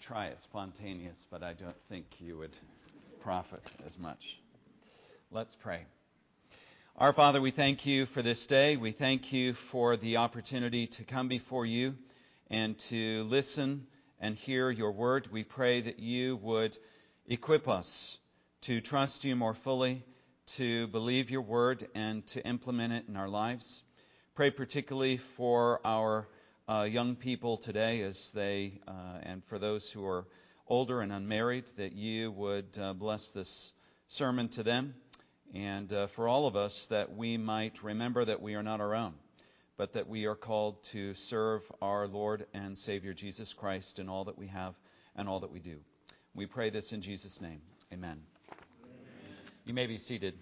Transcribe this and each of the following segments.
try it spontaneous, but I don't think you would profit as much. Let's pray. Our Father, we thank you for this day. We thank you for the opportunity to come before you and to listen and hear your word. We pray that you would equip us to trust you more fully, to believe your word, and to implement it in our lives. Pray particularly for our young people today, as they and for those who are older and unmarried, that you would bless this sermon to them, and for all of us, that we might remember that we are not our own, but that we are called to serve our Lord and Savior Jesus Christ in all that we have and all that we do. We pray this in Jesus' name. Amen. Amen. You may be seated.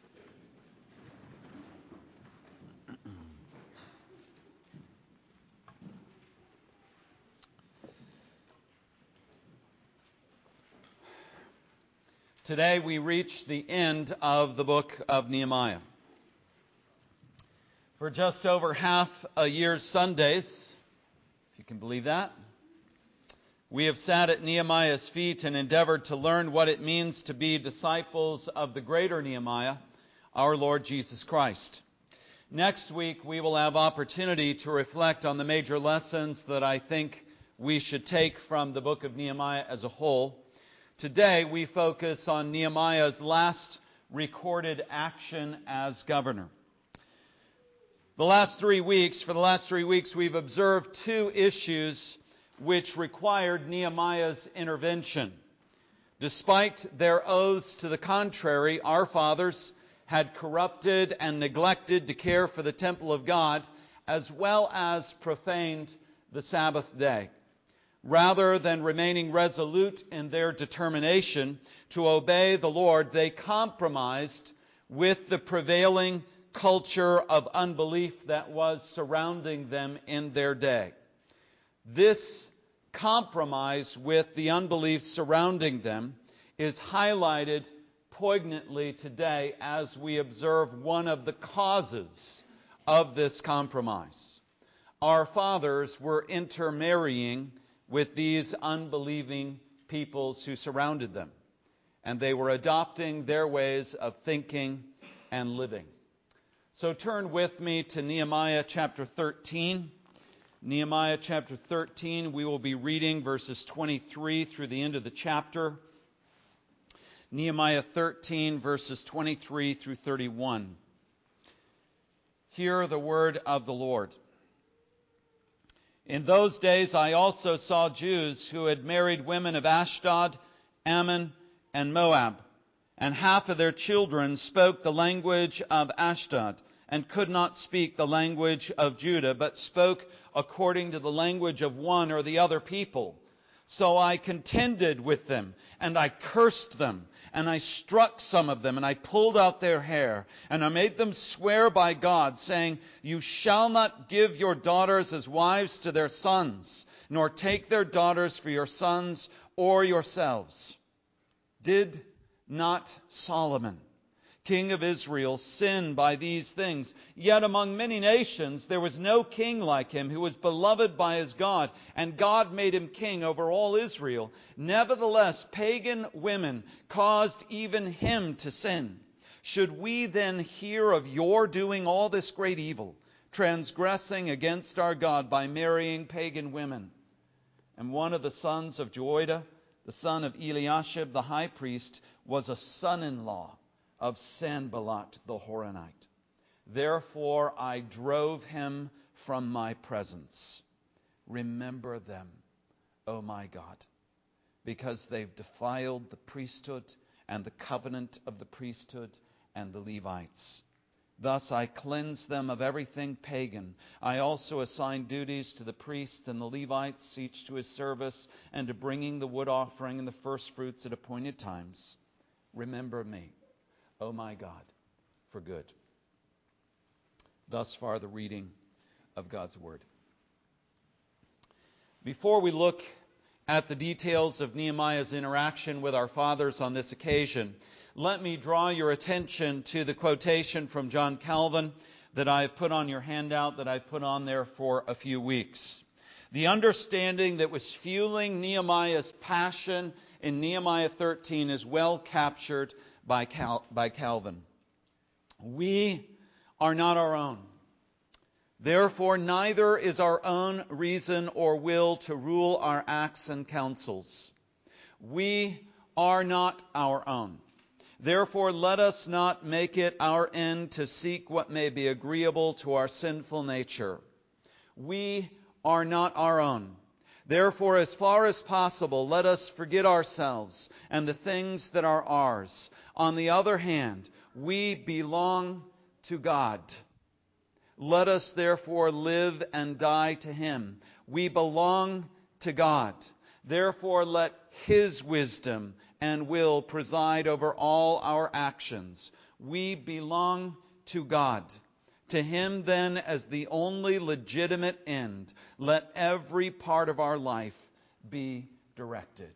Today we reach the end of the book of Nehemiah. For just over half a year's Sundays, if you can believe that, we have sat at Nehemiah's feet and endeavored to learn what it means to be disciples of the greater Nehemiah, our Lord Jesus Christ. Next week we will have opportunity to reflect on the major lessons that I think we should take from the book of Nehemiah as a whole. Today we focus on Nehemiah's last recorded action as governor. For the last 3 weeks we've observed two issues which required Nehemiah's intervention. Despite their oaths to the contrary, our fathers had corrupted and neglected to care for the temple of God, as well as profaned the Sabbath day. Rather than remaining resolute in their determination to obey the Lord, they compromised with the prevailing culture of unbelief that was surrounding them in their day. This compromise with the unbelief surrounding them is highlighted poignantly today as we observe one of the causes of this compromise. Our fathers were intermarrying with these unbelieving peoples who surrounded them, and they were adopting their ways of thinking and living. So turn with me to Nehemiah chapter 13. Nehemiah chapter 13, we will be reading verses 23 through the end of the chapter. Nehemiah 13, verses 23 through 31. Hear the word of the Lord. In those days I also saw Jews who had married women of Ashdod, Ammon, and Moab, and half of their children spoke the language of Ashdod, and could not speak the language of Judah, but spoke according to the language of one or the other people. So I contended with them, and I cursed them, and I struck some of them, and I pulled out their hair, and I made them swear by God, saying, "You shall not give your daughters as wives to their sons, nor take their daughters for your sons or yourselves." Did not Solomon, king of Israel, sin by these things? Yet among many nations there was no king like him, who was beloved by his God, and God made him king over all Israel. Nevertheless, pagan women caused even him to sin. Should we then hear of your doing all this great evil, transgressing against our God by marrying pagan women? And one of the sons of Joiada, the son of Eliashib the high priest, was a son-in-law of Sanballat the Horonite. Therefore I drove him from my presence. Remember them, O my God, because they've defiled the priesthood and the covenant of the priesthood and the Levites. Thus I cleanse them of everything pagan. I also assign duties to the priests and the Levites, each to his service, and to bringing the wood offering and the first fruits at appointed times. Remember me, O my God, for good. Thus far the reading of God's Word. Before we look at the details of Nehemiah's interaction with our fathers on this occasion, let me draw your attention to the quotation from John Calvin that I've put on your handout, that I've put on there for a few weeks. The understanding that was fueling Nehemiah's passion in Nehemiah 13 is well captured by Calvin. We are not our own. Therefore, neither is our own reason or will to rule our acts and counsels. We are not our own. Therefore, let us not make it our end to seek what may be agreeable to our sinful nature. We are not our own. Therefore, as far as possible, let us forget ourselves and the things that are ours. On the other hand, we belong to God. Let us therefore live and die to Him. We belong to God. Therefore, let His wisdom and will preside over all our actions. We belong to God. To Him, then, as the only legitimate end, let every part of our life be directed.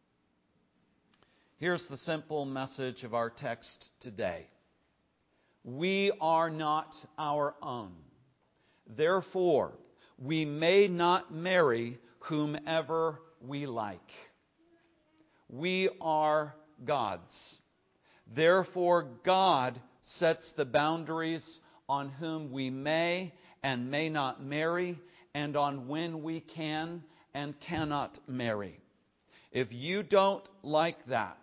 Here's the simple message of our text today. We are not our own. Therefore, we may not marry whomever we like. We are God's. Therefore, God sets the boundaries on whom we may and may not marry, and on when we can and cannot marry. If you don't like that,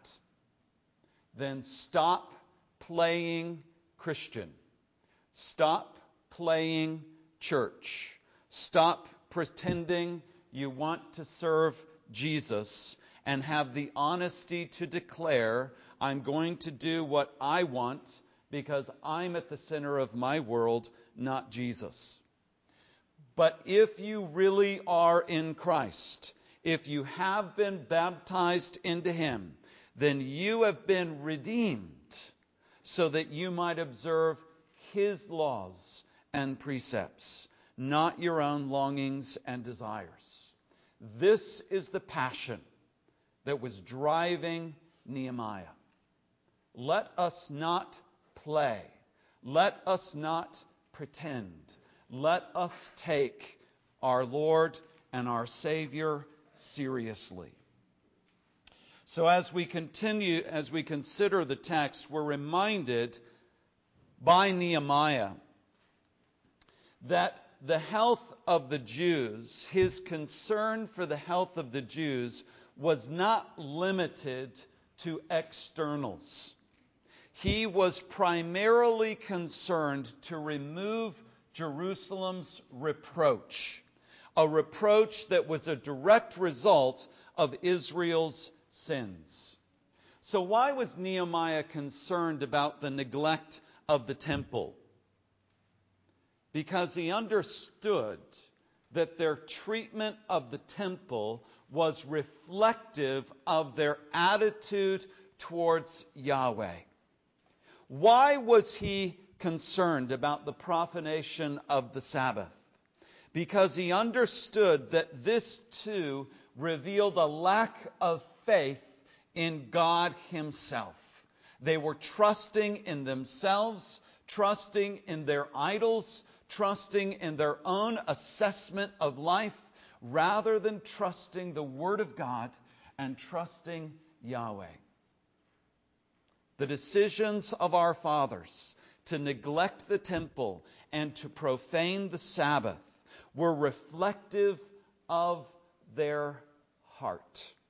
then stop playing Christian. Stop playing church. Stop pretending you want to serve Jesus and have the honesty to declare, I'm going to do what I want because I'm at the center of my world, not Jesus. But if you really are in Christ, if you have been baptized into Him, then you have been redeemed so that you might observe His laws and precepts, not your own longings and desires. This is the passion that was driving Nehemiah. Let us not play. Let us not pretend. Let us take our Lord and our Savior seriously. So as we consider the text, we're reminded by Nehemiah that the health of the Jews, his concern for the health of the Jews, was not limited to externals. He was primarily concerned to remove Jerusalem's reproach, a reproach that was a direct result of Israel's sins. So why was Nehemiah concerned about the neglect of the temple? Because he understood that their treatment of the temple was reflective of their attitude towards Yahweh. Why was he concerned about the profanation of the Sabbath? Because he understood that this too revealed a lack of faith in God Himself. They were trusting in themselves, trusting in their idols, trusting in their own assessment of life, rather than trusting the Word of God and trusting Yahweh. The decisions of our fathers to neglect the temple and to profane the Sabbath were reflective of their heart.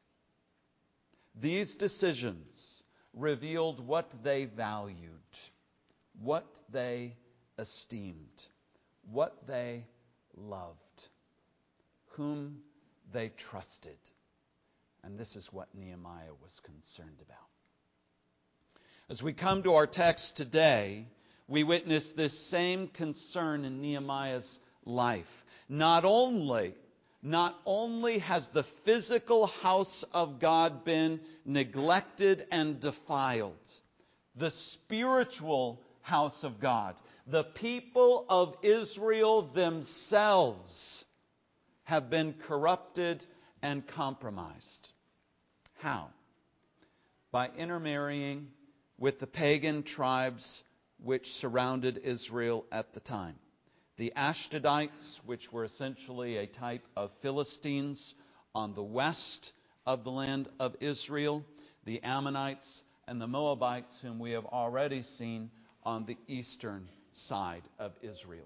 These decisions revealed what they valued, what they esteemed, what they loved, whom they trusted. And this is what Nehemiah was concerned about. As we come to our text today, we witness this same concern in Nehemiah's life. Not only has the physical house of God been neglected and defiled, the spiritual house of God, the people of Israel themselves, have been corrupted and compromised. How? By intermarrying with the pagan tribes which surrounded Israel at the time. the Ashdodites, which were essentially a type of Philistines on the west of the land of Israel, the Ammonites, and the Moabites, whom we have already seen on the eastern side of Israel.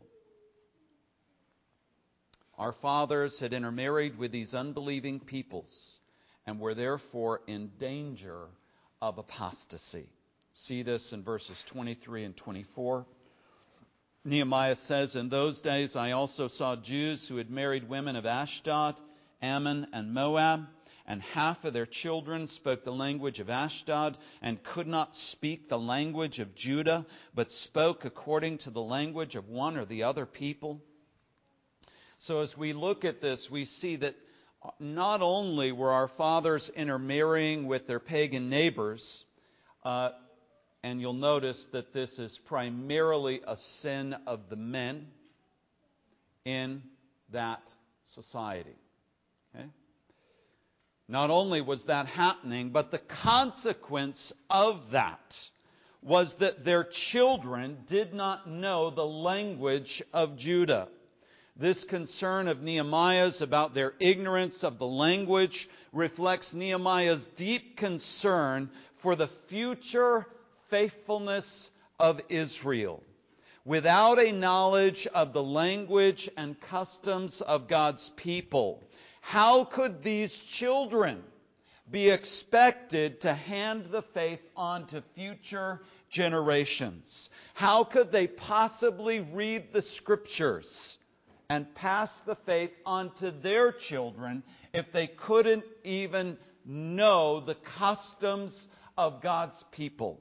Our fathers had intermarried with these unbelieving peoples and were therefore in danger of apostasy. See this in verses 23 and 24. Nehemiah says, "In those days I also saw Jews who had married women of Ashdod, Ammon, and Moab, and half of their children spoke the language of Ashdod and could not speak the language of Judah, but spoke according to the language of one or the other people." So as we look at this, we see that not only were our fathers intermarrying with their pagan neighbors, and you'll notice that this is primarily a sin of the men in that society. Okay? Not only was that happening, but the consequence of that was that their children did not know the language of Judah. This concern of Nehemiah's about their ignorance of the language reflects Nehemiah's deep concern for the future faithfulness of Israel. Without a knowledge of the language and customs of God's people, how could these children be expected to hand the faith on to future generations? How could they possibly read the Scriptures and pass the faith on to their children if they couldn't even know the customs of God's people?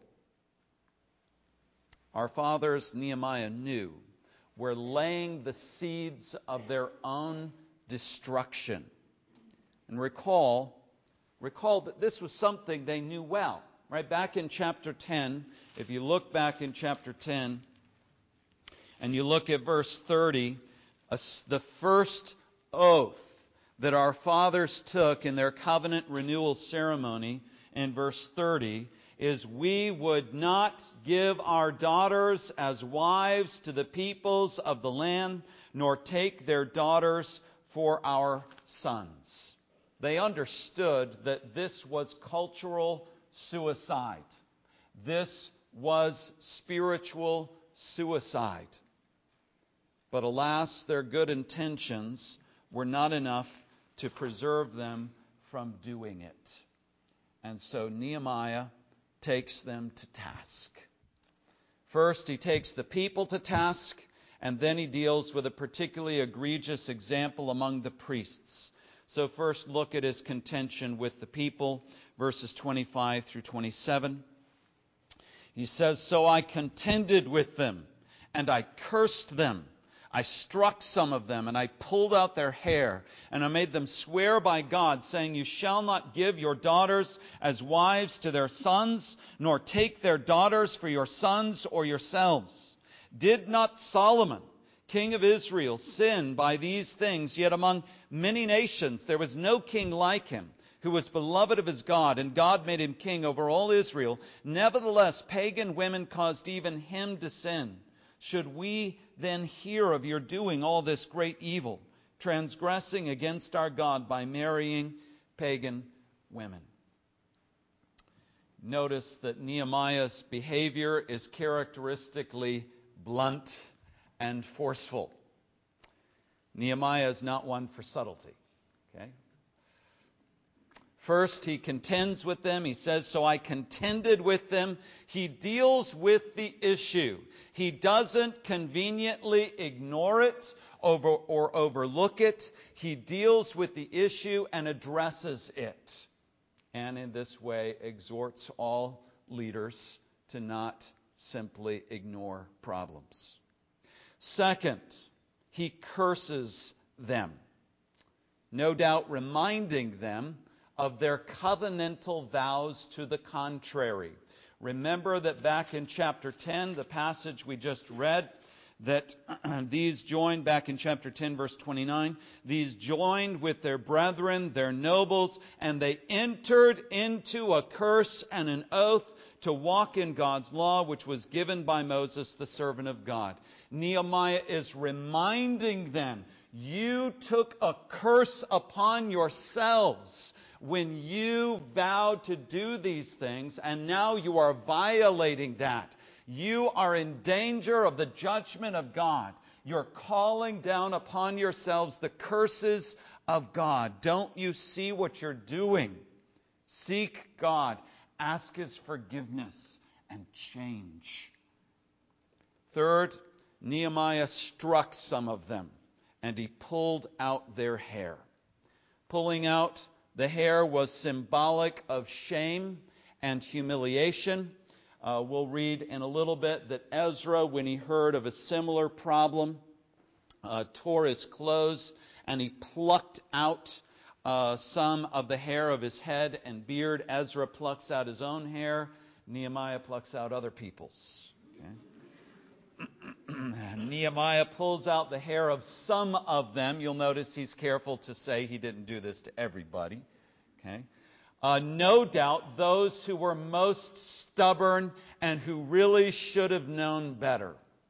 Our fathers, Nehemiah knew, were laying the seeds of their own destruction. And recall that this was something they knew well. Right back in chapter 10, if you look back in chapter 10 and you look at verse 30, the first oath that our fathers took in their covenant renewal ceremony in verse 30 is, "We would not give our daughters as wives to the peoples of the land, nor take their daughters for our sons." They understood that this was cultural suicide. This was spiritual suicide. But alas, their good intentions were not enough to preserve them from doing it. And so Nehemiah takes them to task. First, he takes the people to task, and then he deals with a particularly egregious example among the priests. So first, look at his contention with the people, verses 25 through 27. He says, "So I contended with them, and I cursed them. I struck some of them, and I pulled out their hair, and I made them swear by God, saying, 'You shall not give your daughters as wives to their sons, nor take their daughters for your sons or yourselves.' Did not Solomon, king of Israel, sin by these things? Yet among many nations there was no king like him, who was beloved of his God, and God made him king over all Israel. Nevertheless, pagan women caused even him to sin. Should we then hear of your doing all this great evil, transgressing against our God by marrying pagan women?" Notice that Nehemiah's behavior is characteristically blunt and forceful. Nehemiah is not one for subtlety. Okay? First, he contends with them. He says, "So I contended with them." He deals with the issue. He doesn't conveniently ignore it or overlook it. He deals with the issue and addresses it. And in this way, exhorts all leaders to not simply ignore problems. Second, he curses them, no doubt reminding them of their covenantal vows to the contrary. Remember that back in chapter 10, the passage we just read, that these joined, back in chapter 10, verse 29, these joined with their brethren, their nobles, and they entered into a curse and an oath to walk in God's law, which was given by Moses, the servant of God. Nehemiah is reminding them, you took a curse upon yourselves when you vowed to do these things, and now you are violating that. You are in danger of the judgment of God. You're calling down upon yourselves the curses of God. Don't you see what you're doing? Seek God. Ask His forgiveness and change. Third, Nehemiah struck some of them, and he pulled out their hair. Pulling out the hair was symbolic of shame and humiliation. We'll read in a little bit that Ezra, when he heard of a similar problem, tore his clothes and he plucked out some of the hair of his head and beard. Ezra plucks out his own hair. Nehemiah plucks out other people's. Okay? Nehemiah pulls out the hair of some of them. You'll notice he's careful to say he didn't do this to everybody. Okay? No doubt those who were most stubborn and who really should have known better.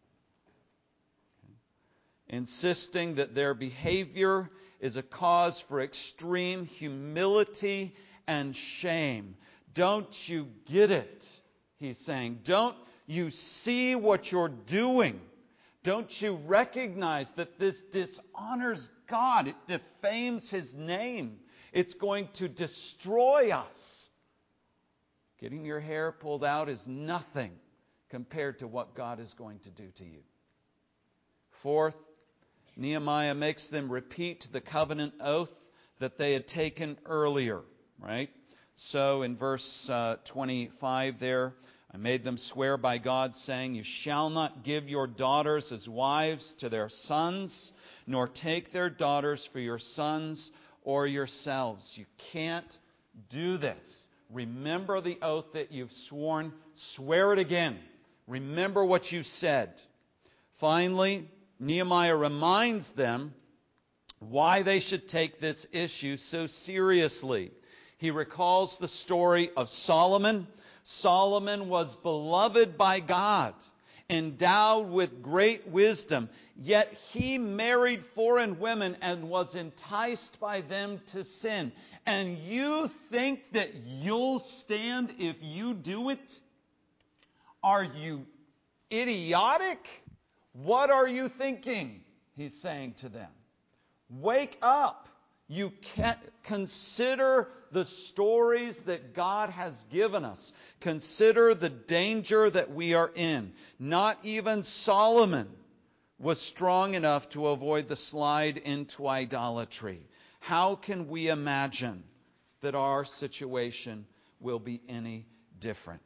Okay? Insisting that their behavior is a cause for extreme humility and shame. Don't you get it? He's saying. Don't you see what you're doing? Don't you recognize that this dishonors God? It defames His name. It's going to destroy us. Getting your hair pulled out is nothing compared to what God is going to do to you. Fourth, Nehemiah makes them repeat the covenant oath that they had taken earlier, right? So in verse 25 there, I made them swear by God, saying, you shall not give your daughters as wives to their sons, nor take their daughters for your sons or yourselves. You can't do this. Remember the oath that you've sworn. Swear it again. Remember what you said. Finally, Nehemiah reminds them why they should take this issue so seriously. He recalls the story of Solomon. Solomon was beloved by God, endowed with great wisdom, yet he married foreign women and was enticed by them to sin. And you think that you'll stand if you do it? Are you idiotic? What are you thinking? He's saying to them. Wake up. You can't consider the stories that God has given us. Consider the danger that we are in. Not even Solomon was strong enough to avoid the slide into idolatry. How can we imagine that our situation will be any different?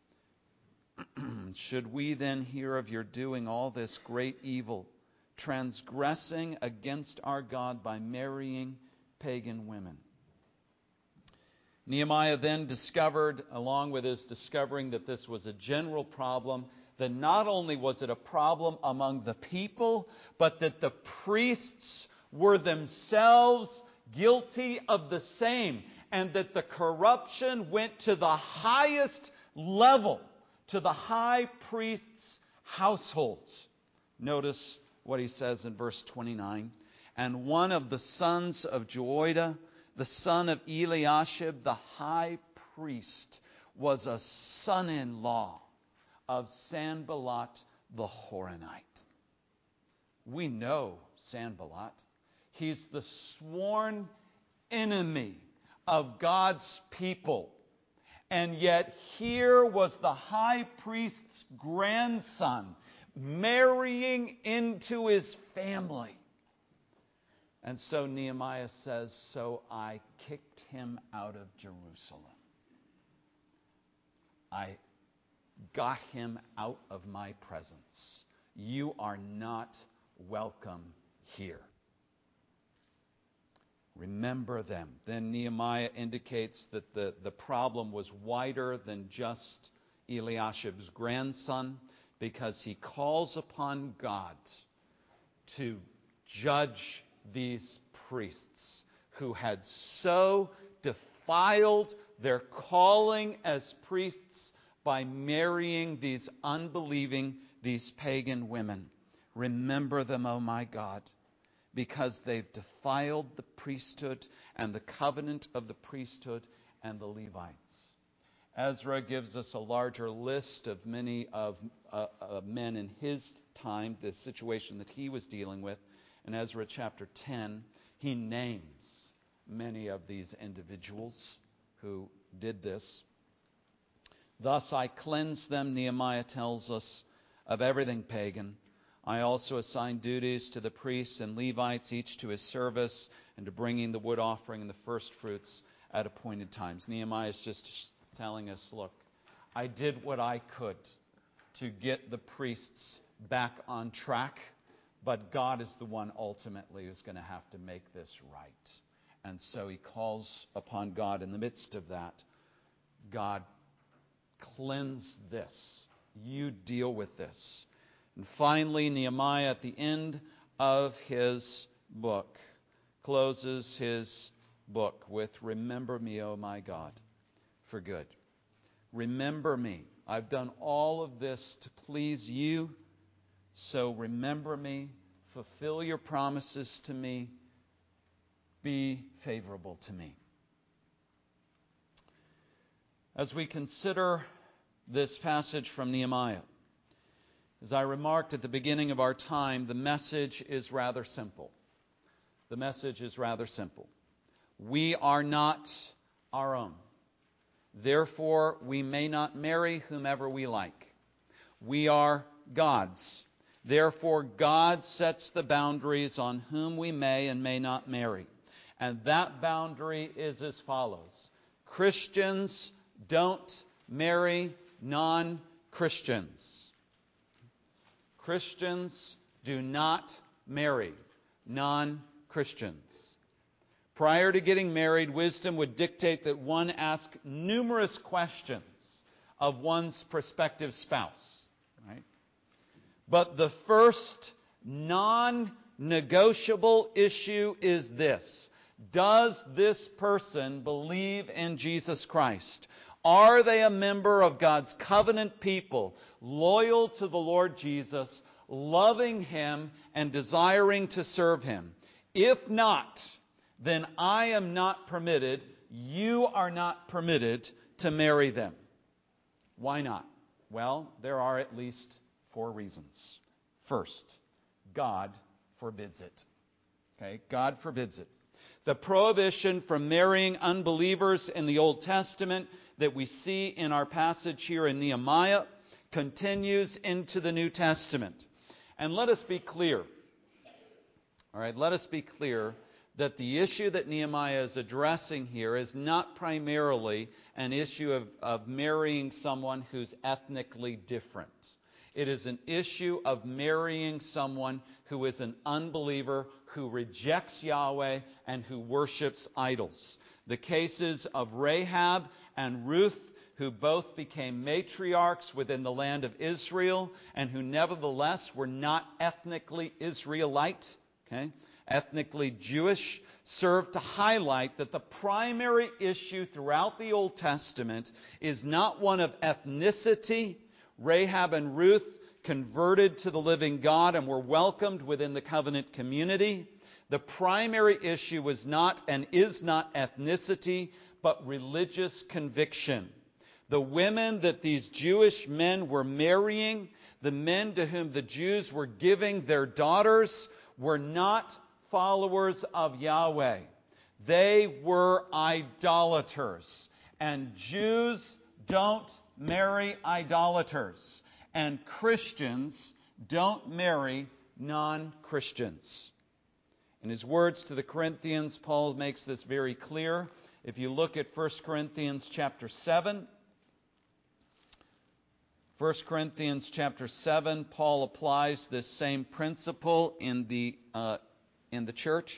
Should we then hear of your doing all this great evil, transgressing against our God by marrying pagan women? Nehemiah then discovered, along with his discovering that this was a general problem, that not only was it a problem among the people, but that the priests were themselves guilty of the same, and that the corruption went to the highest level, to the high priest's households. Notice what he says in verse 29. And one of the sons of Joiada, the son of Eliashib, the high priest, was a son-in-law of Sanballat the Horonite. We know Sanballat. He's the sworn enemy of God's people. And yet here was the high priest's grandson marrying into his family. And so Nehemiah says, so I kicked him out of Jerusalem. I got him out of my presence. You are not welcome here. Remember them. Then Nehemiah indicates that the problem was wider than just Eliashib's grandson, because he calls upon God to judge these priests who had so defiled their calling as priests by marrying these unbelieving, these pagan women. Remember them, O my God, because they've defiled the priesthood and the covenant of the priesthood and the Levites. Ezra gives us a larger list of many of men in his time, the situation that he was dealing with. In Ezra chapter 10, he names many of these individuals who did this. Thus I cleanse them, Nehemiah tells us, of everything pagan. I also assign duties to the priests and Levites, each to his service, and to bringing the wood offering and the first fruits at appointed times. Nehemiah is just telling us, look, I did what I could to get the priests back on track, but God is the one ultimately who's going to have to make this right. And so he calls upon God in the midst of that. God, cleanse this. You deal with this. And finally, Nehemiah, at the end of his book, closes his book with, remember me, O my God, for good. Remember me. I've done all of this to please you, so remember me. Fulfill your promises to me. Be favorable to me. As we consider this passage from Nehemiah, as I remarked at the beginning of our time, the message is rather simple. The message is rather simple. We are not our own. Therefore, we may not marry whomever we like. We are God's. Therefore, God sets the boundaries on whom we may and may not marry. And that boundary is as follows. Christians don't marry non-Christians. Christians do not marry non-Christians. Prior to getting married, wisdom would dictate that one ask numerous questions of one's prospective spouse. Right? But the first non-negotiable issue is this. Does this person believe in Jesus Christ? Are they a member of God's covenant people, loyal to the Lord Jesus, loving Him and desiring to serve Him? If not, then I am not permitted, you are not permitted to marry them. Why not? Well, there are at least 4 reasons. First, God forbids it. Okay, God forbids it. The prohibition from marrying unbelievers in the Old Testament that we see in our passage here in Nehemiah continues into the New Testament. And let us be clear. All right, let us be clear that the issue that Nehemiah is addressing here is not primarily an issue of marrying someone who's ethnically different. It is an issue of marrying someone who is an unbeliever, who rejects Yahweh, and who worships idols. The cases of Rahab and Ruth, who both became matriarchs within the land of Israel, and who nevertheless were not ethnically Israelite, ethnically Jewish, serve to highlight that the primary issue throughout the Old Testament is not one of ethnicity. Rahab and Ruth converted to the living God and were welcomed within the covenant community. The primary issue was not and is not ethnicity, but religious conviction. The women that these Jewish men were marrying, the men to whom the Jews were giving their daughters, were not followers of Yahweh. They were idolaters. And Jews don't marry idolaters. And Christians don't marry non-Christians. In his words to the Corinthians, Paul makes this very clear. If you look at 1 Corinthians chapter 7, 1 Corinthians chapter 7, Paul applies this same principle in the church.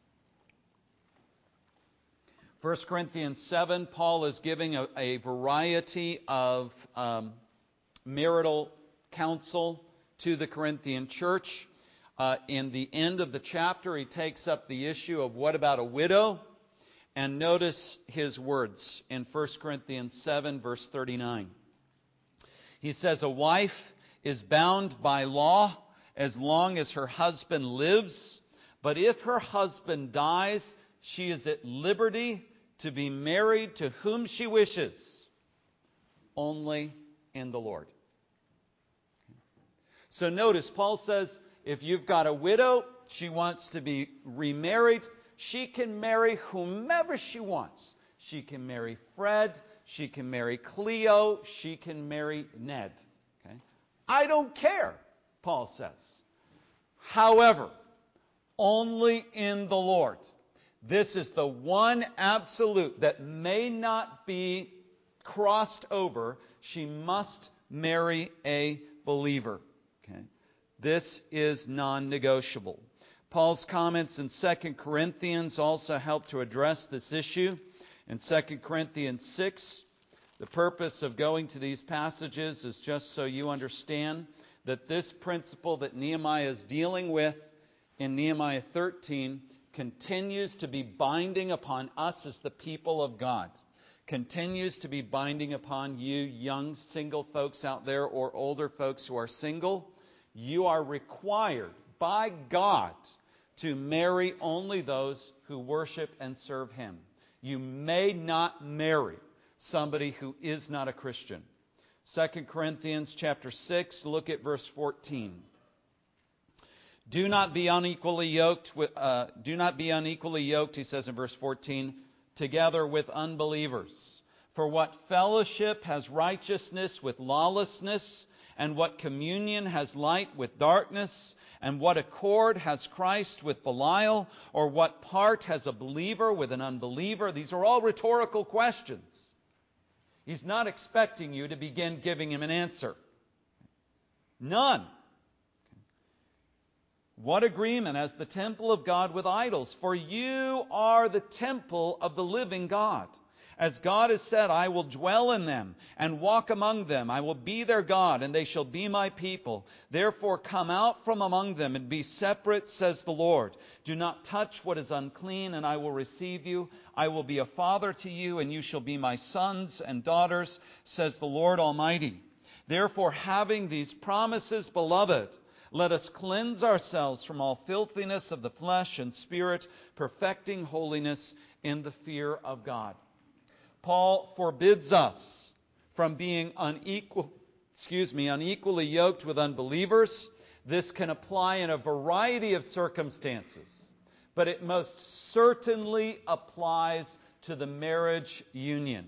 1 Corinthians 7, Paul is giving a variety of marital counsel to the Corinthian church. In the end of the chapter, he takes up the issue of what about a widow? And notice his words in 1 Corinthians 7, verse 39. He says, "A wife is bound by law as long as her husband lives. But if her husband dies, she is at liberty to be married to whom she wishes, only in the Lord. So notice, Paul says, if you've got a widow, she wants to be remarried, she can marry whomever she wants. She can marry Fred, she can marry Cleo, she can marry Ned. Okay? I don't care, Paul says. However, only in the Lord. This is the one absolute that may not be crossed over. She must marry a believer. Okay? This is non-negotiable. Paul's comments in 2 Corinthians also help to address this issue. In 2 Corinthians 6, the purpose of going to these passages is just so you understand that this principle that Nehemiah is dealing with in Nehemiah 13 continues to be binding upon us as the people of God. Continues to be binding upon you young single folks out there or older folks who are single. You are required by God to marry only those who worship and serve Him. You may not marry somebody who is not a Christian. 2 Corinthians chapter 6, look at verse 14. Do not be unequally yoked, he says in verse 14, together with unbelievers. For what fellowship has righteousness with lawlessness? And what communion has light with darkness? And what accord has Christ with Belial? Or what part has a believer with an unbeliever? These are all rhetorical questions. He's not expecting you to begin giving him an answer. None. What agreement has the temple of God with idols? For you are the temple of the living God. As God has said, I will dwell in them and walk among them. I will be their God, and they shall be my people. Therefore come out from among them and be separate, says the Lord. Do not touch what is unclean, and I will receive you. I will be a father to you, and you shall be my sons and daughters, says the Lord Almighty. Therefore, having these promises, beloved, let us cleanse ourselves from all filthiness of the flesh and spirit, perfecting holiness in the fear of God. Paul forbids us from being unequally yoked with unbelievers. This can apply in a variety of circumstances, but it most certainly applies to the marriage union.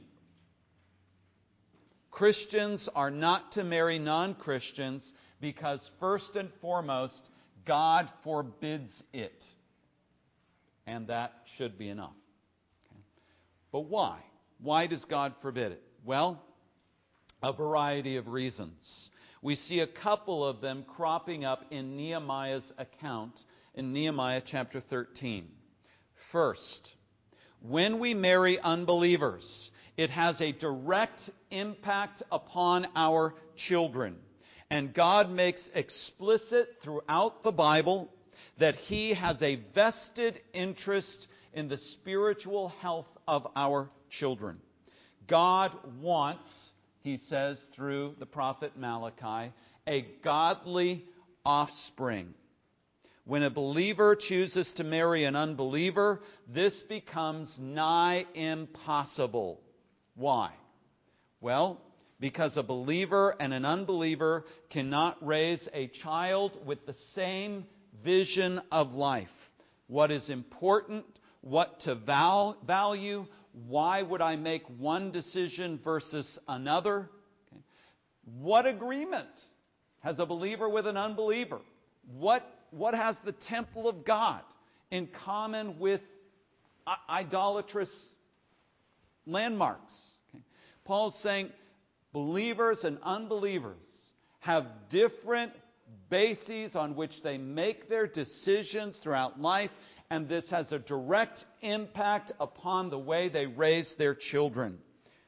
Christians are not to marry non-Christians because, first and foremost, God forbids it. And that should be enough. Okay. But why? Why does God forbid it? Well, a variety of reasons. We see a couple of them cropping up in Nehemiah's account in Nehemiah chapter 13. First, when we marry unbelievers, it has a direct impact upon our children. And God makes explicit throughout the Bible that He has a vested interest in the spiritual health of our children. God wants, He says through the prophet Malachi, a godly offspring. When a believer chooses to marry an unbeliever, this becomes nigh impossible. Why? Well, because a believer and an unbeliever cannot raise a child with the same vision of life. What is important, what to value, why would I make one decision versus another? Okay. What agreement has a believer with an unbeliever? What has the temple of God in common with idolatrous landmarks? Okay. Paul's saying believers and unbelievers have different bases on which they make their decisions throughout life, and this has a direct impact upon the way they raise their children.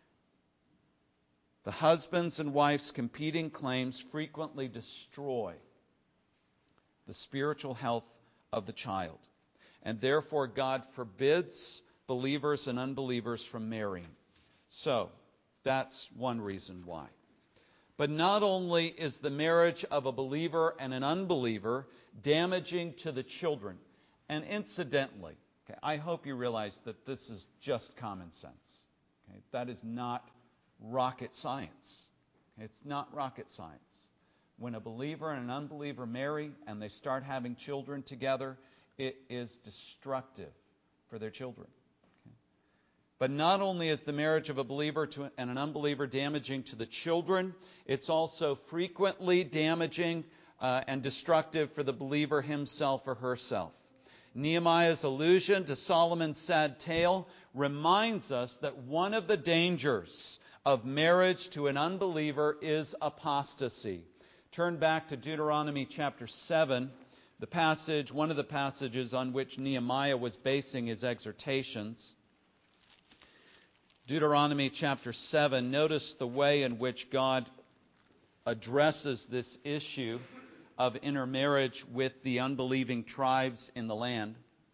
The husbands and wives' competing claims frequently destroy the spiritual health of the child. And therefore, God forbids believers and unbelievers from marrying. So, that's one reason why. But not only is the marriage of a believer and an unbeliever damaging to the children, and incidentally, okay, I hope you realize that this is just common sense. Okay? That is not rocket science. Okay? It's not rocket science. When a believer and an unbeliever marry and they start having children together, it is destructive for their children. Okay? But not only is the marriage of a believer and an unbeliever damaging to the children, it's also frequently damaging and destructive for the believer himself or herself. Nehemiah's allusion to Solomon's sad tale reminds us that one of the dangers of marriage to an unbeliever is apostasy. Turn back to Deuteronomy chapter 7, one of the passages on which Nehemiah was basing his exhortations. Deuteronomy chapter 7, notice the way in which God addresses this issue of intermarriage with the unbelieving tribes in the land.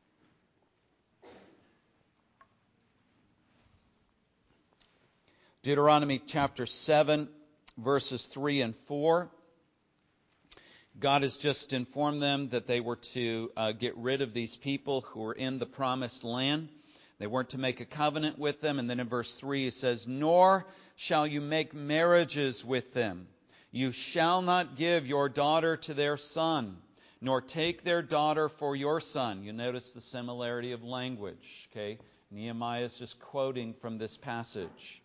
Deuteronomy chapter 7, verses 3 and 4. God has just informed them that they were to get rid of these people who were in the promised land. They weren't to make a covenant with them. And then in verse 3 he says, "Nor shall you make marriages with them. You shall not give your daughter to their son, nor take their daughter for your son." You notice the similarity of language. Okay? Nehemiah is just quoting from this passage.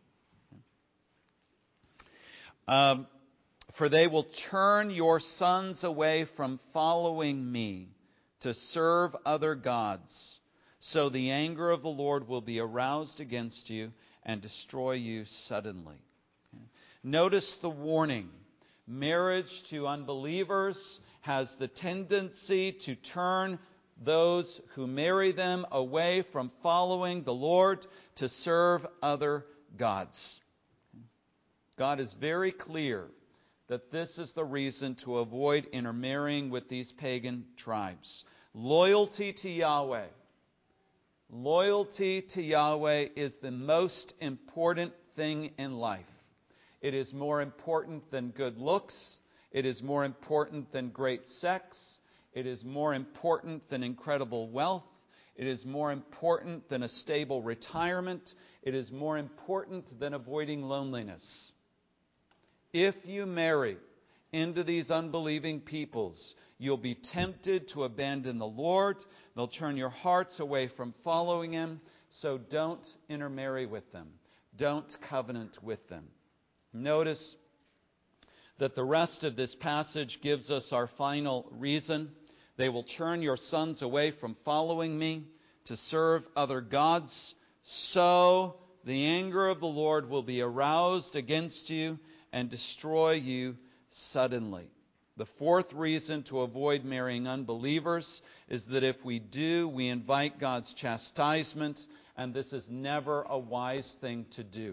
"For they will turn your sons away from following me to serve other gods. So the anger of the Lord will be aroused against you and destroy you suddenly." Notice the warning. Marriage to unbelievers has the tendency to turn those who marry them away from following the Lord to serve other gods. God is very clear that this is the reason to avoid intermarrying with these pagan tribes. Loyalty to Yahweh. Loyalty to Yahweh is the most important thing in life. It is more important than good looks. It is more important than great sex. It is more important than incredible wealth. It is more important than a stable retirement. It is more important than avoiding loneliness. If you marry into these unbelieving peoples, you'll be tempted to abandon the Lord. They'll turn your hearts away from following Him. So don't intermarry with them. Don't covenant with them. Notice that the rest of this passage gives us our final reason. They will turn your sons away from following me to serve other gods. So the anger of the Lord will be aroused against you and destroy you suddenly. The fourth reason to avoid marrying unbelievers is that if we do, we invite God's chastisement, and this is never a wise thing to do.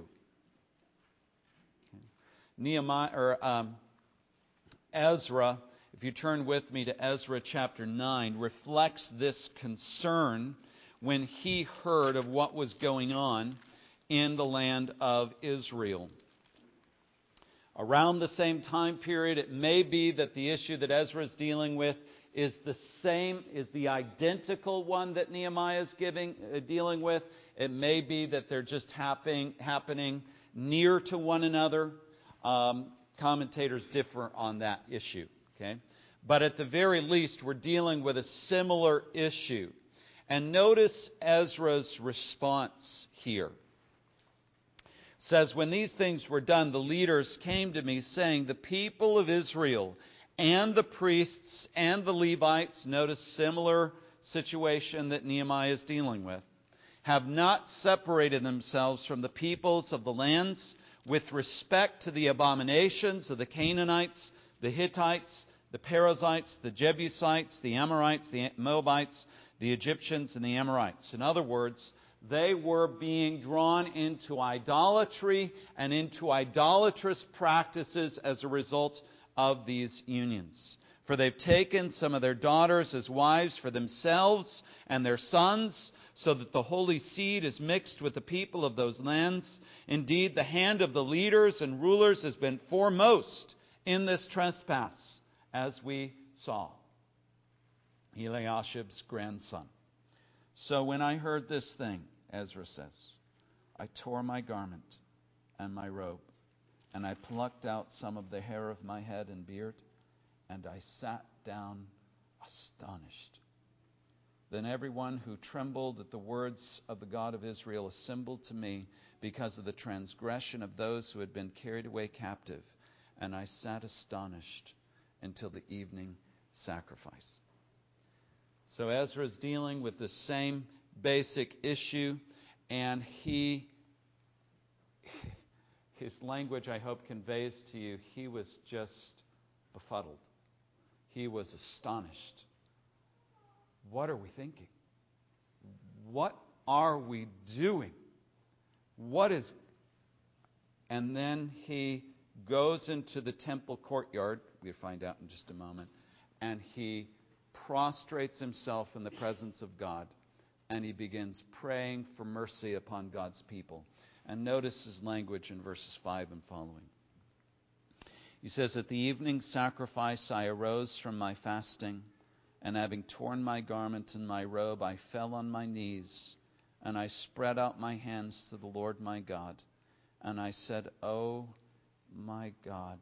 Ezra, if you turn with me to Ezra chapter 9, reflects this concern when he heard of what was going on in the land of Israel. Around the same time period, it may be that the issue that Ezra is dealing with is the identical one that Nehemiah is dealing with. It may be that they're just happening near to one another. Commentators differ on that issue. Okay? But at the very least, we're dealing with a similar issue. And notice Ezra's response here. It says, "When these things were done, the leaders came to me, saying, 'The people of Israel and the priests and the Levites,'" notice similar situation that Nehemiah is dealing with, "have not separated themselves from the peoples of the lands with respect to the abominations of the Canaanites, the Hittites, the Perizzites, the Jebusites, the Amorites, the Moabites, the Egyptians, and the Amorites." In other words, they were being drawn into idolatry and into idolatrous practices as a result of these unions. For they've taken some of their daughters as wives for themselves and their sons, so that the holy seed is mixed with the people of those lands. Indeed, the hand of the leaders and rulers has been foremost in this trespass, as we saw. Eliashib's grandson. So when I heard this thing, Ezra says, I tore my garment and my robe, and I plucked out some of the hair of my head and beard, and I sat down astonished. Then everyone who trembled at the words of the God of Israel assembled to me because of the transgression of those who had been carried away captive, and I sat astonished until the evening sacrifice. So Ezra is dealing with the same basic issue, and his language, I hope, conveys to you, he was just befuddled. He was astonished. What are we thinking? What are we doing? And then he goes into the temple courtyard, we'll find out in just a moment, and he prostrates himself in the presence of God, and he begins praying for mercy upon God's people. And notice his language in verses 5 and following. He says, At the evening sacrifice I arose from my fasting, and having torn my garment and my robe, I fell on my knees, and I spread out my hands to the Lord my God. And I said, Oh my God,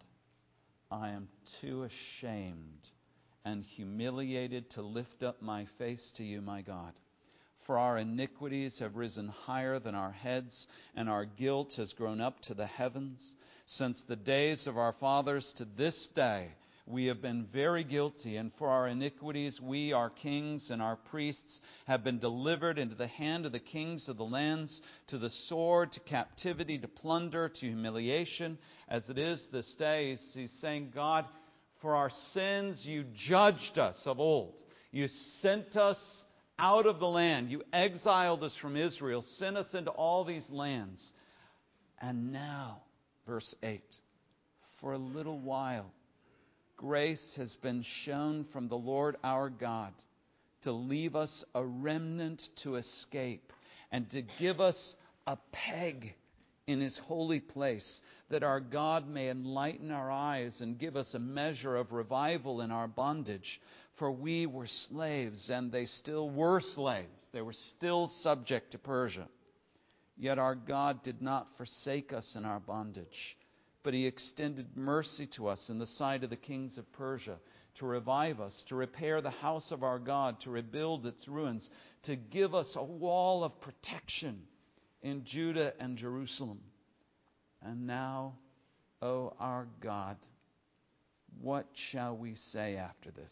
I am too ashamed and humiliated to lift up my face to you, my God. For our iniquities have risen higher than our heads, and our guilt has grown up to the heavens. Since the days of our fathers to this day, we have been very guilty, and for our iniquities we, our kings and our priests, have been delivered into the hand of the kings of the lands, to the sword, to captivity, to plunder, to humiliation, as it is this day. He's saying, God, for our sins you judged us of old. You sent us out of the land. You exiled us from Israel, sent us into all these lands. And now, verse 8, for a little while, grace has been shown from the Lord our God to leave us a remnant to escape and to give us a peg in His holy place, that our God may enlighten our eyes and give us a measure of revival in our bondage. For we were slaves, and they still were slaves. They were still subject to Persia. Yet our God did not forsake us in our bondage, but He extended mercy to us in the sight of the kings of Persia, to revive us, to repair the house of our God, to rebuild its ruins, to give us a wall of protection in Judah and Jerusalem. And now, O our God, what shall we say after this?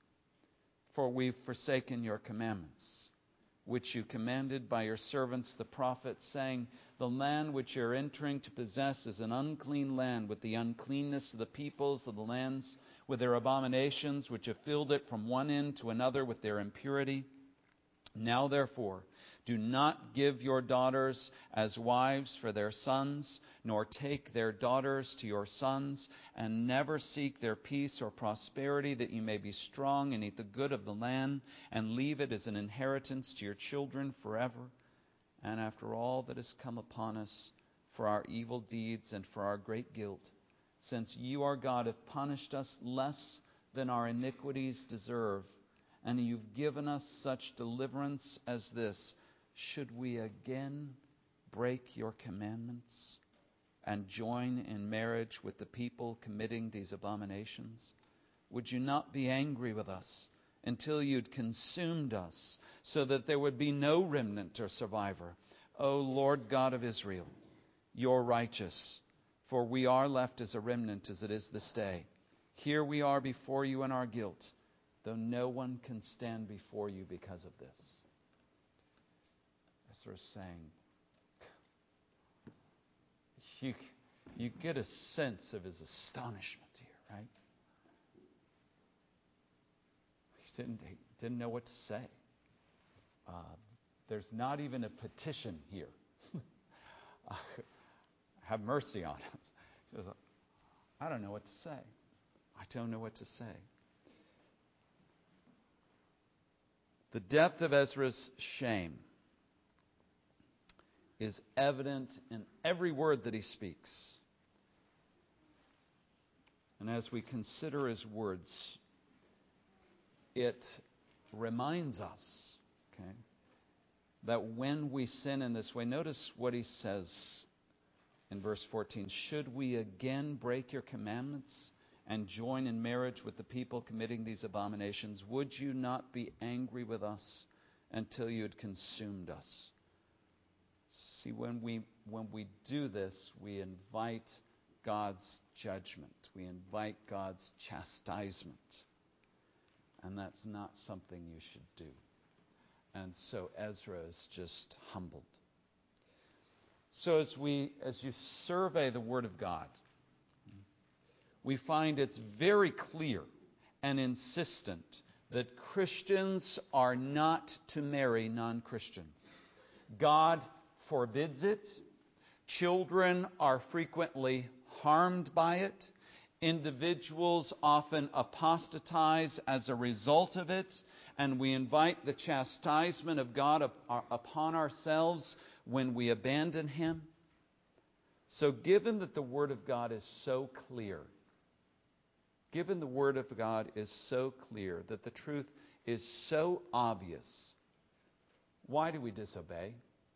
For we've forsaken your commandments, which you commanded by your servants the prophets, saying, The land which you are entering to possess is an unclean land, with the uncleanness of the peoples of the lands, with their abominations, which have filled it from one end to another with their impurity. Now therefore, do not give your daughters as wives for their sons, nor take their daughters to your sons, and never seek their peace or prosperity, that you may be strong and eat the good of the land, and leave it as an inheritance to your children forever. And after all that has come upon us, for our evil deeds and for our great guilt, since you, our God, have punished us less than our iniquities deserve, and you've given us such deliverance as this, should we again break your commandments and join in marriage with the people committing these abominations? Would you not be angry with us until you'd consumed us, so that there would be no remnant or survivor? O Lord God of Israel, you're righteous, for we are left as a remnant as it is this day. Here we are before you in our guilt, though no one can stand before you because of this. Ezra is saying, you get a sense of his astonishment here, right? He didn't know what to say. There's not even a petition here. Have mercy on us. He goes, I don't know what to say. I don't know what to say. The depth of Ezra's shame is evident in every word that he speaks. And as we consider his words, it reminds us, okay, that when we sin in this way, notice what he says in verse 14. Should we again break your commandments and join in marriage with the people committing these abominations, would you not be angry with us until you had consumed us? See, when we do this, we invite God's judgment. We invite God's chastisement. And that's not something you should do. And so Ezra is just humbled. So as you survey the Word of God, we find it's very clear and insistent that Christians are not to marry non-Christians. God forbids it. Children are frequently harmed by it. Individuals often apostatize as a result of it, and we invite the chastisement of God upon ourselves when we abandon Him. So given that the Word of God is so clear, that the truth is so obvious, why do we disobey?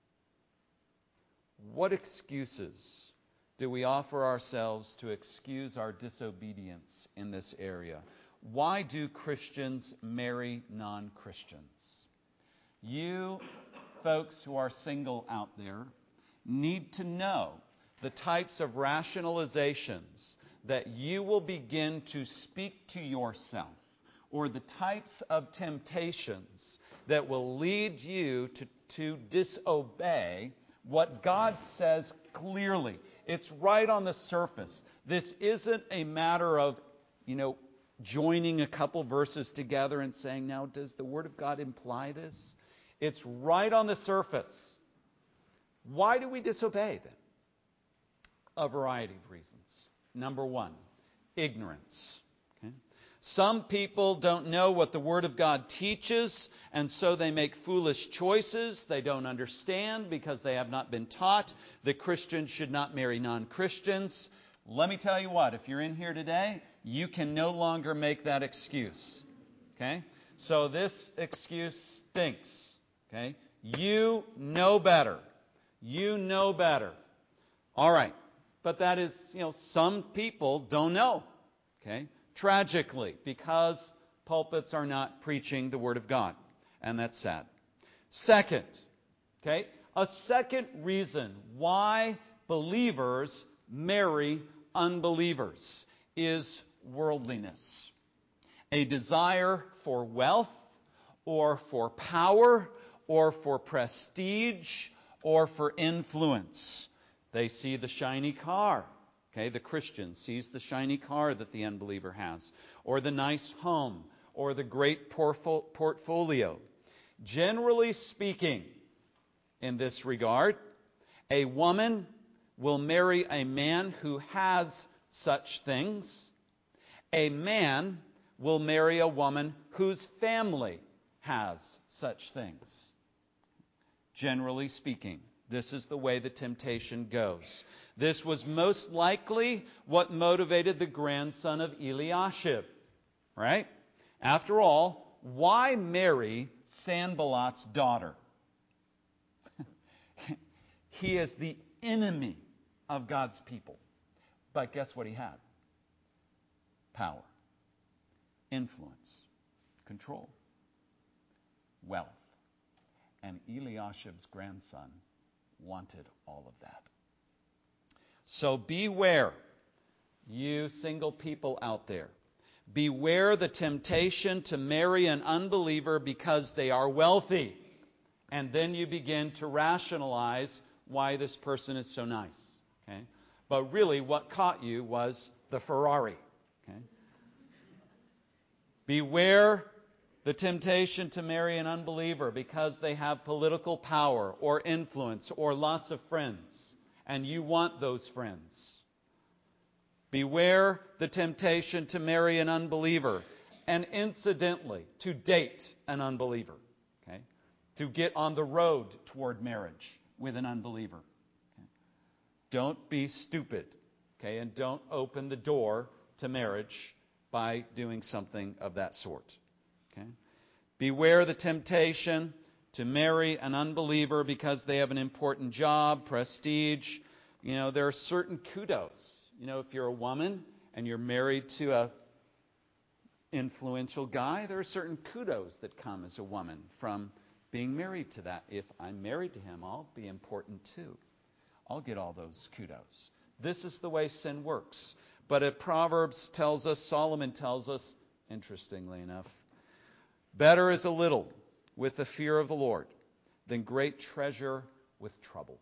What excuses do we offer ourselves to excuse our disobedience in this area? Why do Christians marry non-Christians? You folks who are single out there need to know the types of rationalizations that you will begin to speak to yourself, or the types of temptations that will lead you to disobey what God says clearly. It's right on the surface. This isn't a matter of, joining a couple verses together and saying, now, does the Word of God imply this? It's right on the surface. Why do we disobey then? A variety of reasons. Number one, ignorance. Okay? Some people don't know what the Word of God teaches, and so they make foolish choices. They don't understand because they have not been taught that Christians should not marry non-Christians. Let me tell you what, if you're in here today, you can no longer make that excuse. Okay? So this excuse stinks. Okay? You know better. You know better. All right. But that is, some people don't know. Okay? Tragically, because pulpits are not preaching the Word of God. And that's sad. Second, a second reason why believers marry unbelievers is worldliness. A desire for wealth, or for power, or for prestige, or for influence. They see the shiny car. The Christian sees the shiny car that the unbeliever has, or the nice home, or the great portfolio. Generally speaking, in this regard, a woman will marry a man who has such things. A man will marry a woman whose family has such things. Generally speaking, this is the way the temptation goes. This was most likely what motivated the grandson of Eliashib. Right? After all, why marry Sanballat's daughter? He is the enemy of God's people. But guess what he had? Power, influence, control, wealth. And Eliashib's grandson wanted all of that. So beware, you single people out there. Beware the temptation to marry an unbeliever because they are wealthy. And then you begin to rationalize why this person is so nice. Okay? But really what caught you was the Ferrari. Okay? Beware the temptation to marry an unbeliever because they have political power or influence or lots of friends, and you want those friends. Beware the temptation to marry an unbeliever and incidentally to date an unbeliever. to get on the road toward marriage with an unbeliever. Okay? Don't be stupid, okay? And don't open the door to marriage by doing something of that sort. Okay? Beware the temptation to marry an unbeliever because they have an important job, prestige. There are certain kudos. If you're a woman and you're married to a influential guy, there are certain kudos that come as a woman from being married to that. If I'm married to him, I'll be important too. I'll get all those kudos. This is the way sin works. But Proverbs tells us, Solomon tells us, interestingly enough, better is a little with the fear of the Lord than great treasure with trouble.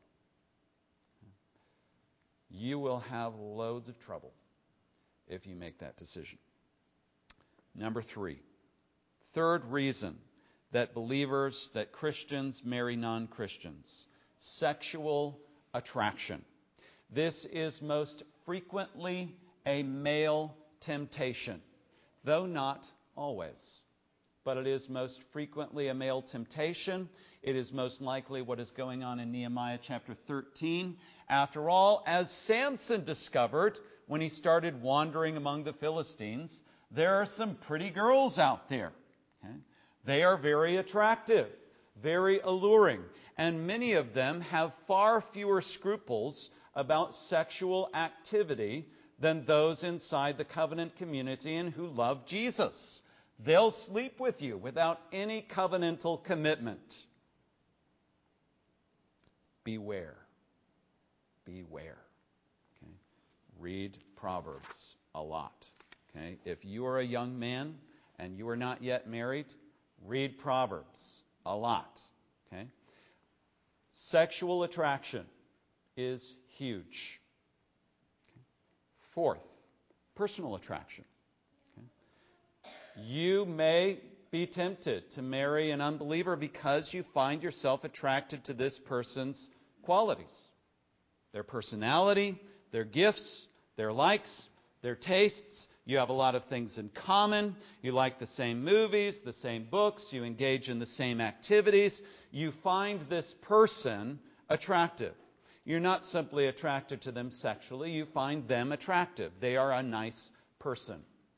You will have loads of trouble if you make that decision. Number 3, third reason that Christians marry non-Christians: sexual attraction. This is most frequently a male temptation, though not always. But it is most frequently a male temptation. It is most likely what is going on in Nehemiah chapter 13. After all, as Samson discovered when he started wandering among the Philistines, there are some pretty girls out there. Okay? They are very attractive, very alluring, and many of them have far fewer scruples about sexual activity than those inside the covenant community and who love Jesus. They'll sleep with you without any covenantal commitment. Beware. Beware. Okay? Read Proverbs a lot. Okay? If you are a young man and you are not yet married, read Proverbs a lot. Okay? Sexual attraction is huge. Okay? Fourth, personal attraction. You may be tempted to marry an unbeliever because you find yourself attracted to this person's qualities. Their personality, their gifts, their likes, their tastes. You have a lot of things in common. You like the same movies, the same books. You engage in the same activities. You find this person attractive. You're not simply attracted to them sexually. You find them attractive. They are a nice person.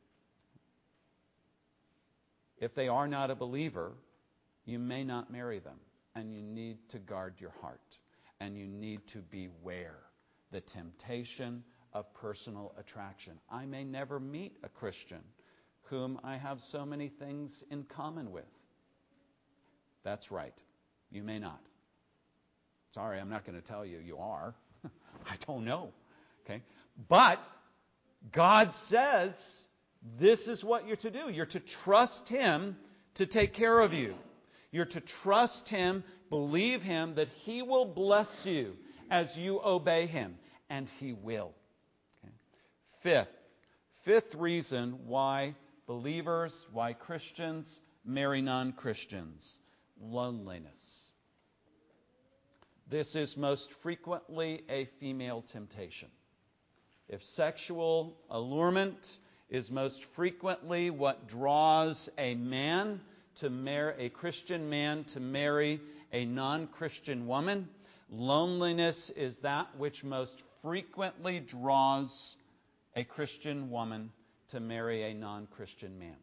If they are not a believer, you may not marry them. And you need to guard your heart. And you need to beware the temptation of personal attraction. I may never meet a Christian whom I have so many things in common with. That's right. You may not. Sorry, I'm not going to tell you you are. I don't know. Okay? But God says this is what you're to do. You're to trust Him to take care of you. You're to trust Him, believe Him that He will bless you as you obey Him. And He will. Okay? Fifth reason why believers, why Christians marry non-Christians: loneliness. This is most frequently a female temptation. If sexual allurement is most frequently what draws a man to marry a Christian man to marry a non-Christian woman, loneliness is that which most frequently draws a Christian woman to marry a non-Christian man.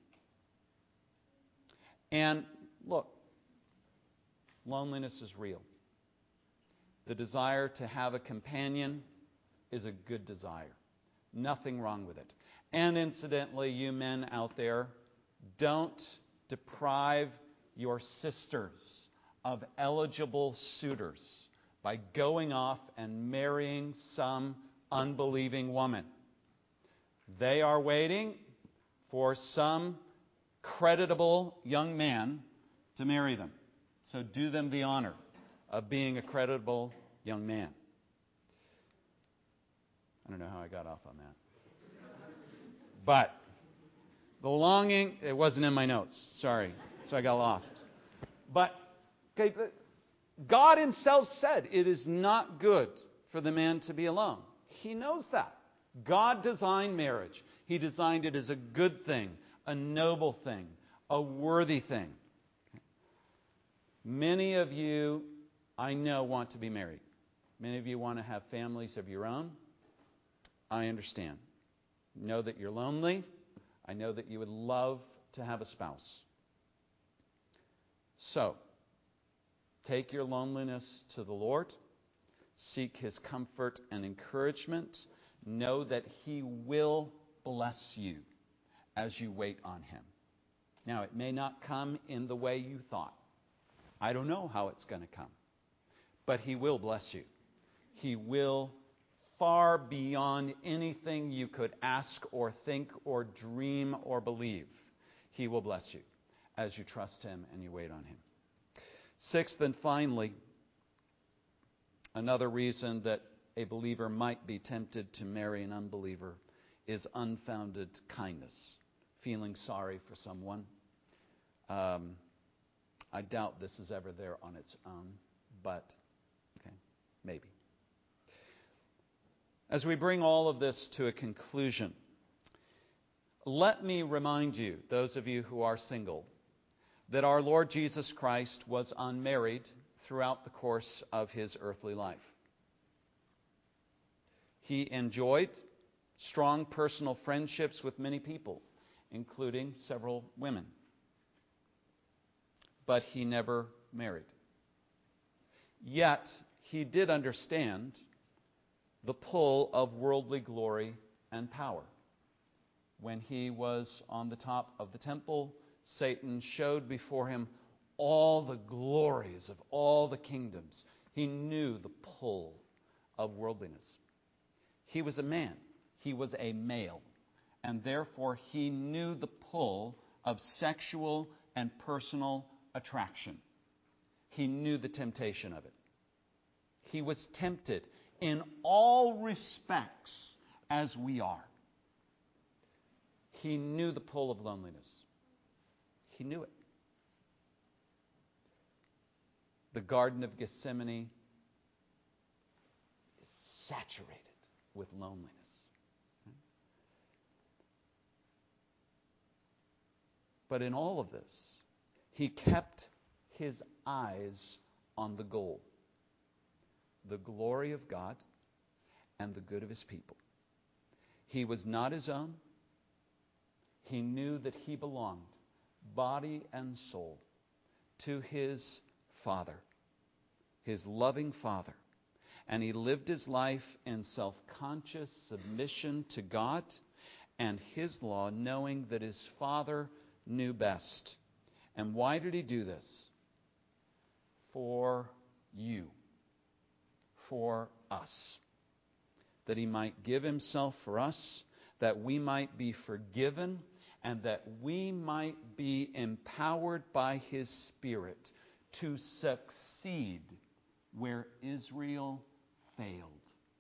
And look, loneliness is real. The desire to have a companion is a good desire. Nothing wrong with it. And incidentally, you men out there, don't deprive your sisters of eligible suitors by going off and marrying some unbelieving woman. They are waiting for some creditable young man to marry them. So do them the honor of being a creditable young man. I don't know how I got off on that. But the longing, it wasn't in my notes. Sorry. So I got lost. But okay, God Himself said it is not good for the man to be alone. He knows that. God designed marriage. He designed it as a good thing, a noble thing, a worthy thing. Many of you, I know, want to be married. Many of you want to have families of your own. I understand. Know that you're lonely. I know that you would love to have a spouse. So, take your loneliness to the Lord. Seek His comfort and encouragement. Know that He will bless you as you wait on Him. Now, it may not come in the way you thought. I don't know how it's going to come. But He will bless you. He will, far beyond anything you could ask or think or dream or believe. He will bless you as you trust Him and you wait on Him. Sixth and finally, another reason that a believer might be tempted to marry an unbeliever is unfounded kindness, feeling sorry for someone. I doubt this is ever there on its own, but okay, maybe. As we bring all of this to a conclusion, let me remind you, those of you who are single, that our Lord Jesus Christ was unmarried throughout the course of His earthly life. He enjoyed strong personal friendships with many people, including several women. But He never married. Yet, He did understand the pull of worldly glory and power. When He was on the top of the temple, Satan showed before Him all the glories of all the kingdoms. He knew the pull of worldliness. He was a man. He was a male. And therefore, He knew the pull of sexual and personal attraction. He knew the temptation of it. He was tempted in all respects as we are. He knew the pull of loneliness. He knew it. The Garden of Gethsemane is saturated with loneliness. But in all of this, He kept His eyes on the goal, the glory of God and the good of His people. He was not His own. He knew that He belonged, body and soul, to His Father, His loving Father. And He lived His life in self-conscious submission to God and His law, knowing that His Father knew best. And why did He do this? For you. For us. That He might give Himself for us, that we might be forgiven, and that we might be empowered by His Spirit to succeed where Israel failed.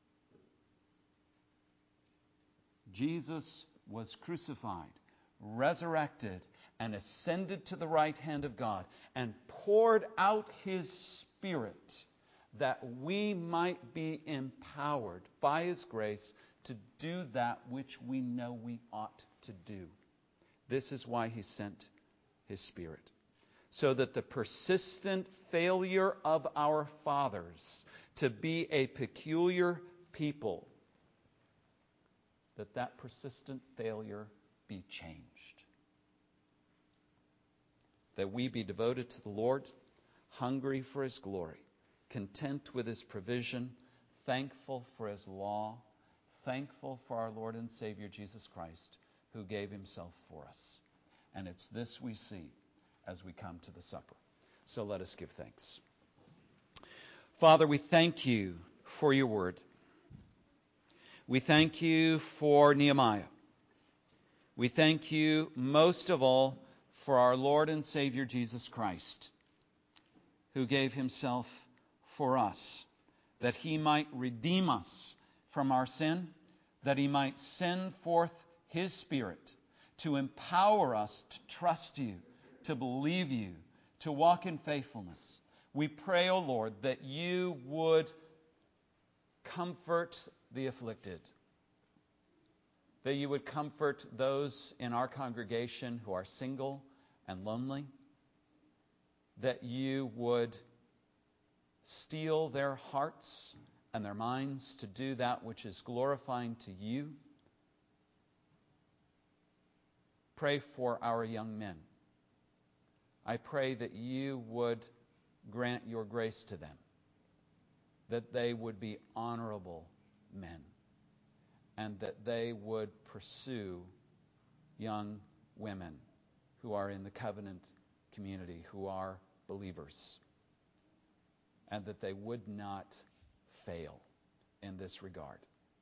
Jesus was crucified, resurrected, and ascended to the right hand of God, and poured out His Spirit that we might be empowered by His grace to do that which we know we ought to do. This is why He sent His Spirit. So that the persistent failure of our fathers to be a peculiar people, that persistent failure be changed. That we be devoted to the Lord, hungry for His glory, content with His provision, thankful for His law, thankful for our Lord and Savior Jesus Christ, who gave Himself for us. And it's this we see as we come to the supper. So let us give thanks. Father, we thank You for Your word. We thank You for Nehemiah. We thank You most of all for our Lord and Savior Jesus Christ, who gave Himself for us, that He might redeem us from our sin, that He might send forth His Spirit to empower us to trust You, to believe You, to walk in faithfulness. We pray, O Lord, that You would comfort the afflicted, that You would comfort those in our congregation who are single and lonely, that you would steel their hearts and their minds to do that which is glorifying to you. Pray for our young men. I pray that you would grant your grace to them, that they would be honorable men, and that they would pursue young women who are in the covenant community, who are believers, and that they would not fail in this regard.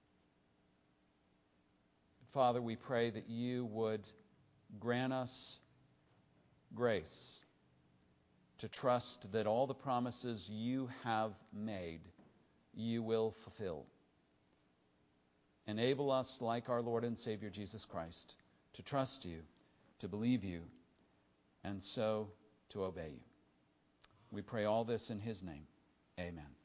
Father, we pray that you would grant us grace to trust that all the promises you have made, you will fulfill. Enable us, like our Lord and Savior Jesus Christ, to trust you, to believe you, and so to obey you. We pray all this in his name. Amen.